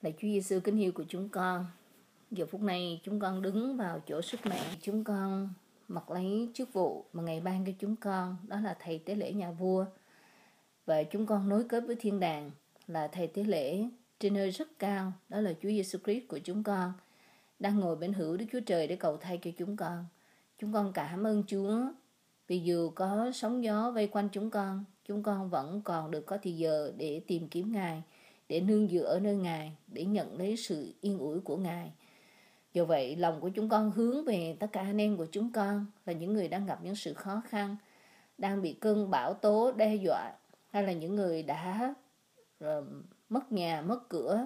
Lạy Chúa Giêsu kính yêu của chúng con, giờ phút này chúng con đứng vào chỗ sức mẹ, chúng con mặc lấy chức vụ mà Ngài ban cho chúng con, đó là thầy tế lễ nhà vua. Và chúng con nối kết với thiên đàng là thầy tế lễ trên nơi rất cao, đó là Chúa Giêsu Christ của chúng con, đang ngồi bên hữu Đức Chúa Trời để cầu thay cho chúng con. Chúng con cảm ơn Chúa vì dù có sóng gió vây quanh chúng con vẫn còn được có thời giờ để tìm kiếm Ngài, để nương dựa ở nơi Ngài, để nhận lấy sự yên ủi của Ngài. Do vậy, lòng của chúng con hướng về tất cả anh em của chúng con là những người đang gặp những sự khó khăn, đang bị cơn bão tố đe dọa, hay là những người đã mất nhà, mất cửa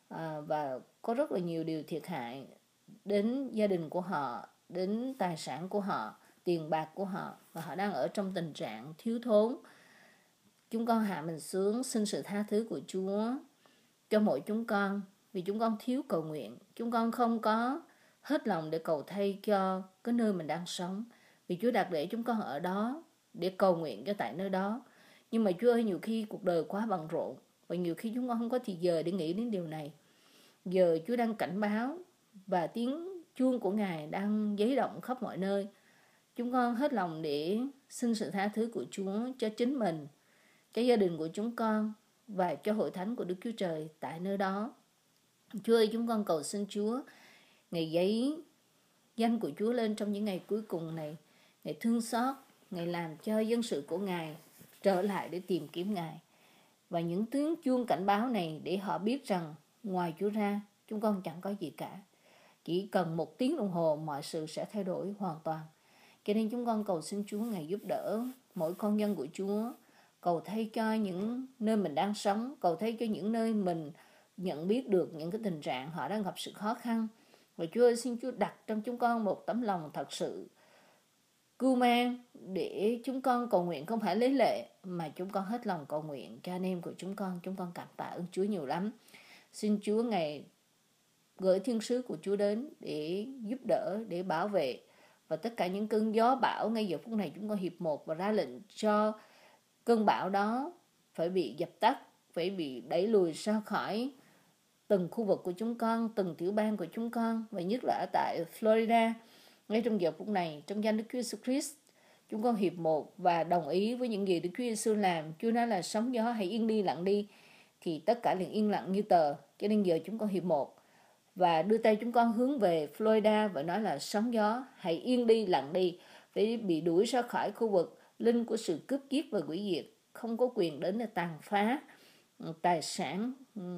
và có rất là nhiều điều thiệt hại đến gia đình của họ, đến tài sản của họ, tiền bạc của họ, và họ đang ở trong tình trạng thiếu thốn. Chúng con hạ mình xuống xin sự tha thứ của Chúa cho mỗi chúng con, vì chúng con thiếu cầu nguyện. Chúng con không có hết lòng để cầu thay cho cái nơi mình đang sống, vì Chúa đặt để chúng con ở đó để cầu nguyện cho tại nơi đó. Nhưng mà Chúa ơi, nhiều khi cuộc đời quá bận rộn, và nhiều khi chúng con không có thì giờ để nghĩ đến điều này. Giờ Chúa đang cảnh báo và tiếng chuông của Ngài đang dấy động khắp mọi nơi. Chúng con hết lòng để xin sự tha thứ của Chúa cho chính mình, cho gia đình của chúng con và cho hội thánh của Đức Chúa Trời tại nơi đó. Chúa ơi, chúng con cầu xin Chúa Ngài giấy danh của Chúa lên trong những ngày cuối cùng này. Ngài thương xót, Ngài làm cho dân sự của Ngài trở lại để tìm kiếm Ngài. Và những tiếng chuông cảnh báo này để họ biết rằng ngoài Chúa ra, chúng con chẳng có gì cả. Chỉ cần 1 tiếng đồng hồ mọi sự sẽ thay đổi hoàn toàn. Cho nên chúng con cầu xin Chúa Ngài giúp đỡ mỗi con nhân của Chúa, cầu thay cho những nơi mình đang sống, cầu thay cho những nơi mình nhận biết được những cái tình trạng họ đang gặp sự khó khăn. Và Chúa ơi, xin Chúa đặt trong chúng con một tấm lòng thật sự cưu mang để chúng con cầu nguyện không phải lấy lệ, mà chúng con hết lòng cầu nguyện cho anh em của chúng con. Chúng con cảm tạ ơn Chúa nhiều lắm. Xin Chúa Ngài gửi thiên sứ của Chúa đến để giúp đỡ, để bảo vệ, và tất cả những cơn gió bão ngay giờ phút này chúng con hiệp một và ra lệnh cho cơn bão đó phải bị dập tắt, phải bị đẩy lùi ra khỏi từng khu vực của chúng con, từng tiểu bang của chúng con, và nhất là ở tại Florida. Ngay trong giờ phút này, trong danh Đức Chúa Jesus Christ, chúng con hiệp một và đồng ý với những gì Đức Chúa Giêsu làm. Chúa nói là sóng gió hãy yên đi lặng đi, thì tất cả liền yên lặng như tờ. Cho nên giờ chúng con hiệp một và đưa tay chúng con hướng về Florida và nói là sóng gió hãy yên đi lặng đi, phải bị đuổi ra khỏi khu vực linh của sự cướp giết và hủy diệt, không có quyền đến để tàn phá tài sản,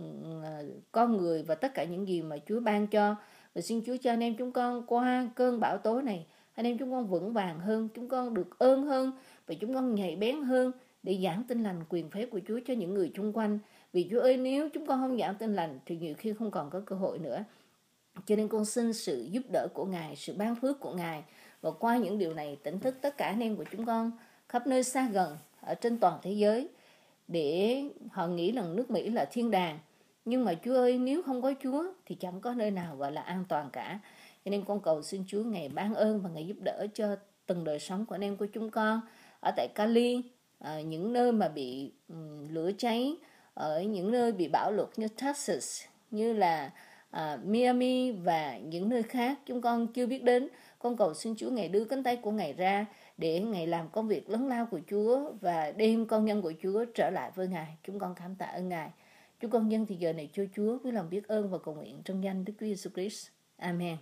con người và tất cả những gì mà Chúa ban cho. Và xin Chúa cho anh em chúng con qua cơn bão tố này, anh em chúng con vững vàng hơn, chúng con được ơn hơn, và chúng con nhạy bén hơn để giảng tin lành quyền phép của Chúa cho những người xung quanh. Vì Chúa ơi, nếu chúng con không giảng tin lành thì nhiều khi không còn có cơ hội nữa. Cho nên con xin sự giúp đỡ của Ngài, sự ban phước của Ngài, và qua những điều này tỉnh thức tất cả anh em của chúng con khắp nơi xa gần ở trên toàn thế giới, để họ nghĩ rằng nước Mỹ là thiên đàng. Nhưng mà Chúa ơi, nếu không có Chúa thì chẳng có nơi nào gọi là an toàn cả. Cho nên con cầu xin Chúa Ngài ban ơn và Ngài giúp đỡ cho từng đời sống của anh em của chúng con ở tại Cali, những nơi mà bị lửa cháy, ở những nơi bị bão lụt như Texas, như là Miami và những nơi khác chúng con chưa biết đến. Con cầu xin Chúa Ngài đưa cánh tay của Ngài ra để Ngài làm công việc lớn lao của Chúa và đem con nhân của Chúa trở lại với Ngài. Chúng con cảm tạ ơn Ngài. Chúng con nhân thì giờ này cho Chúa với lòng biết ơn và cầu nguyện trong danh Đức Chúa Jesus Christ. Amen.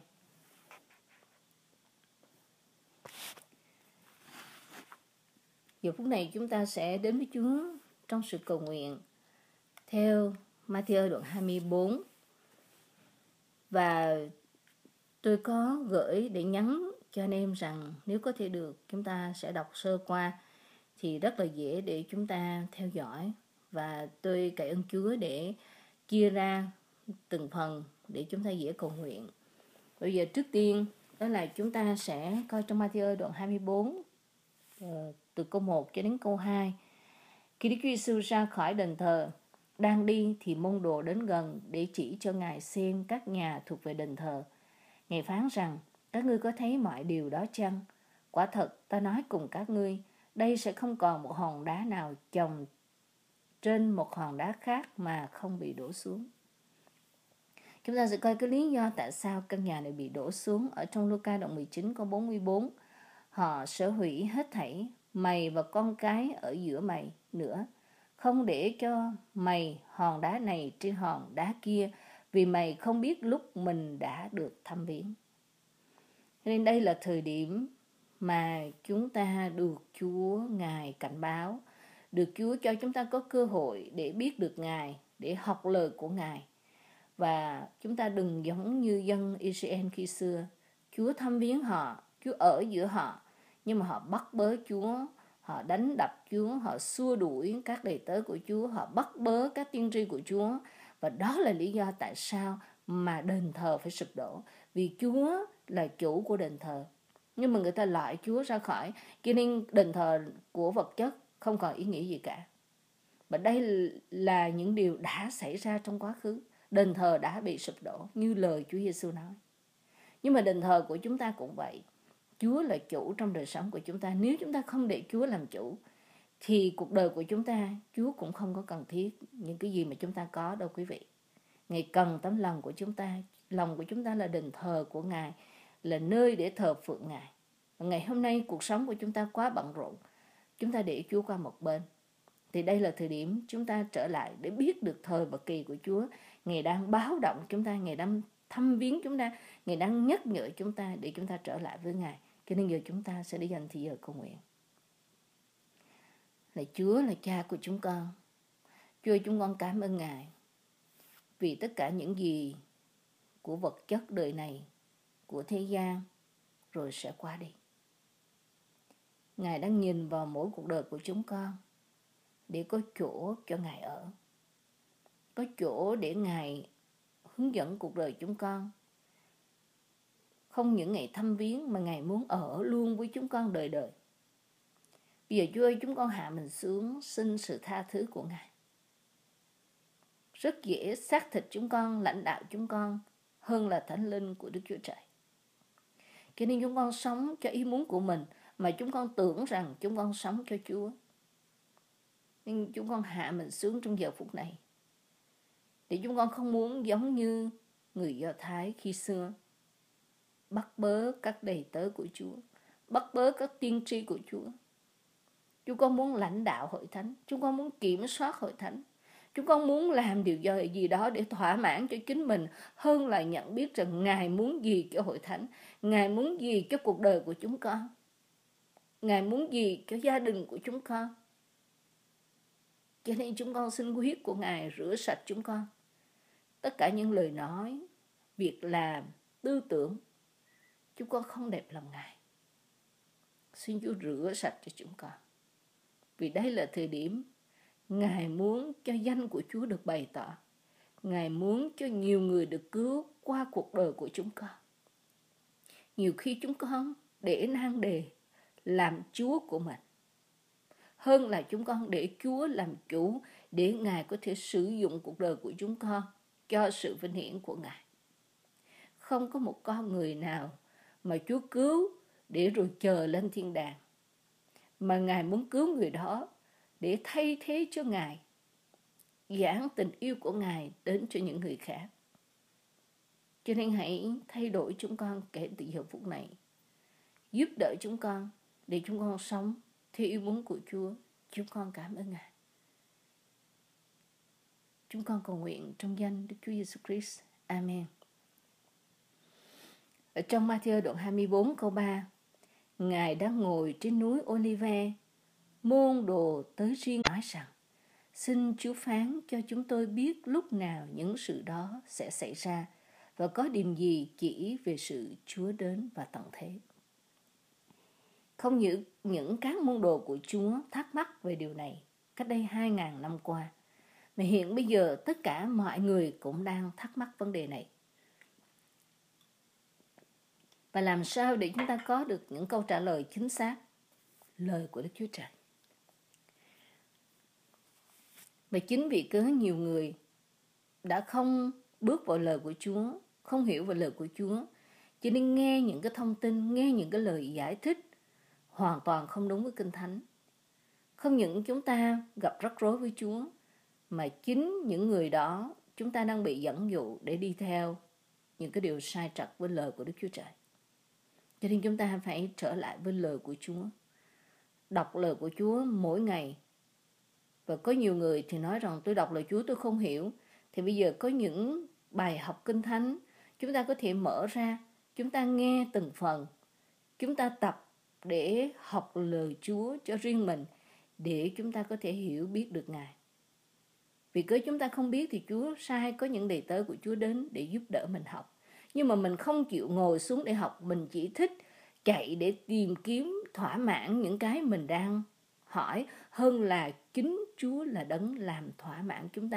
Giờ phút này chúng ta sẽ đến với Chúa trong sự cầu nguyện theo Ma-thi-ơ đoạn 24. Và tôi có gửi để nhắn cho anh em rằng nếu có thể được chúng ta sẽ đọc sơ qua, thì rất là dễ để chúng ta theo dõi. Và tôi cậy ơn Chúa để chia ra từng phần để chúng ta dễ cầu nguyện. Bây giờ trước tiên đó là chúng ta sẽ coi trong Ma-thi-ơ đoạn 24 từ câu 1 cho đến câu 2. Khi Đức Chúa Giêsu ra khỏi đền thờ, đang đi thì môn đồ đến gần để chỉ cho Ngài xem các nhà thuộc về đền thờ. Ngài phán rằng, các ngươi có thấy mọi điều đó chăng? Quả thật, ta nói cùng các ngươi, đây sẽ không còn một hòn đá nào chồng trên một hòn đá khác mà không bị đổ xuống. Chúng ta sẽ coi cái lý do tại sao căn nhà này bị đổ xuống ở trong Luca đoạn 19 câu 44. Họ sở hủy hết thảy, mày và con cái ở giữa mày nữa, không để cho mày hòn đá này trên hòn đá kia, vì mày không biết lúc mình đã được thăm viếng. Nên đây là thời điểm mà chúng ta được Chúa Ngài cảnh báo, được Chúa cho chúng ta có cơ hội để biết được Ngài, để học lời của Ngài. Và chúng ta đừng giống như dân Israel khi xưa. Chúa thăm viếng họ, Chúa ở giữa họ, nhưng mà họ bắt bớ Chúa, họ đánh đập Chúa, họ xua đuổi các đầy tớ của Chúa, họ bắt bớ các tiên tri của Chúa. Và đó là lý do tại sao mà đền thờ phải sụp đổ. Vì Chúa là chủ của đền thờ, nhưng mà người ta loại Chúa ra khỏi, cho nên đền thờ của vật chất không còn ý nghĩa gì cả. Và đây là những điều đã xảy ra trong quá khứ. Đền thờ đã bị sụp đổ như lời Chúa Giêsu nói. Nhưng mà đền thờ của chúng ta cũng vậy. Chúa là chủ trong đời sống của chúng ta. Nếu chúng ta không để Chúa làm chủ thì cuộc đời của chúng ta, Chúa cũng không có cần thiết những cái gì mà chúng ta có đâu quý vị. Ngài cần tấm lòng của chúng ta. Lòng của chúng ta là đền thờ của Ngài, là nơi để thờ phượng Ngài. Và ngày hôm nay cuộc sống của chúng ta quá bận rộn, chúng ta để Chúa qua một bên. Thì đây là thời điểm chúng ta trở lại để biết được thời và kỳ của Chúa. Ngài đang báo động chúng ta, Ngài đang thăm viếng chúng ta, Ngài đang nhắc nhở chúng ta để chúng ta trở lại với Ngài. Cho nên giờ chúng ta sẽ đi dành thời giờ cầu nguyện. Là Chúa là Cha của chúng con. Chúa ơi, chúng con cảm ơn Ngài vì tất cả những gì của vật chất đời này, của thế gian rồi sẽ qua đi. Ngài đang nhìn vào mỗi cuộc đời của chúng con để có chỗ cho Ngài ở, có chỗ để Ngài hướng dẫn cuộc đời chúng con. Không những Ngài thăm viếng mà Ngài muốn ở luôn với chúng con đời đời. Bây giờ Chúa ơi, chúng con hạ mình xuống xin sự tha thứ của Ngài. Rất dễ xác thịt chúng con, lãnh đạo chúng con hơn là Thánh Linh của Đức Chúa Trời. Cho nên chúng con sống cho ý muốn của mình mà chúng con tưởng rằng chúng con sống cho Chúa. Nhưng chúng con hạ mình xuống trong giờ phút này để chúng con không muốn giống như người Do Thái khi xưa, bắt bớ các đầy tớ của Chúa, bắt bớ các tiên tri của Chúa. Chúng con muốn lãnh đạo hội thánh, chúng con muốn kiểm soát hội thánh, chúng con muốn làm điều gì đó để thỏa mãn cho chính mình hơn là nhận biết rằng Ngài muốn gì cho hội thánh, Ngài muốn gì cho cuộc đời của chúng con, Ngài muốn gì cho gia đình của chúng con. Cho nên chúng con xin huyết của Ngài rửa sạch chúng con. Tất cả những lời nói, việc làm, tư tưởng, chúng con không đẹp lòng Ngài. Xin Chúa rửa sạch cho chúng con. Vì đây là thời điểm Ngài muốn cho danh của Chúa được bày tỏ. Ngài muốn cho nhiều người được cứu qua cuộc đời của chúng con. Nhiều khi chúng con để nan đề làm Chúa của mình, hơn là chúng con để Chúa làm chủ, để Ngài có thể sử dụng cuộc đời của chúng con cho sự vinh hiển của Ngài. Không có một con người nào mà Chúa cứu để rồi chờ lên thiên đàng, mà Ngài muốn cứu người đó để thay thế cho Ngài, giảng tình yêu của Ngài đến cho những người khác. Cho nên hãy thay đổi chúng con kể từ giờ phút này, giúp đỡ chúng con để chúng con sống theo ý muốn của Chúa. Chúng con cảm ơn Ngài. Chúng con cầu nguyện trong danh Đức Chúa Giêsu Christ. Amen. Ở trong Ma-thi-ơ đoạn 24 câu 3, Ngài đang ngồi trên núi Olive, môn đồ tới riêng nói rằng: xin Chúa phán cho chúng tôi biết lúc nào những sự đó sẽ xảy ra và có điểm gì chỉ về sự Chúa đến và tận thế. Không những các môn đồ của Chúa thắc mắc về điều này cách đây 2.000 năm qua, mà hiện bây giờ tất cả mọi người cũng đang thắc mắc vấn đề này. Và làm sao để chúng ta có được những câu trả lời chính xác? Lời của Đức Chúa Trời. Và chính vì cớ nhiều người đã không bước vào lời của Chúa, không hiểu về lời của Chúa, cho nên nghe những cái thông tin, nghe những cái lời giải thích hoàn toàn không đúng với Kinh Thánh. Không những chúng ta gặp rắc rối với Chúa, mà chính những người đó chúng ta đang bị dẫn dụ để đi theo những cái điều sai trật với lời của Đức Chúa Trời. Cho nên chúng ta phải trở lại với lời của Chúa. Đọc lời của Chúa mỗi ngày. Và có nhiều người thì nói rằng tôi đọc lời Chúa tôi không hiểu. Thì bây giờ có những bài học Kinh Thánh chúng ta có thể mở ra, chúng ta nghe từng phần, chúng ta tập để học lời Chúa cho riêng mình, để chúng ta có thể hiểu biết được Ngài. Vì cứ chúng ta không biết thì Chúa sai có những đầy tớ của Chúa đến để giúp đỡ mình học. Nhưng mà mình không chịu ngồi xuống để học, mình chỉ thích chạy để tìm kiếm thỏa mãn những cái mình đang hỏi, hơn là chính Chúa là đấng làm thỏa mãn chúng ta.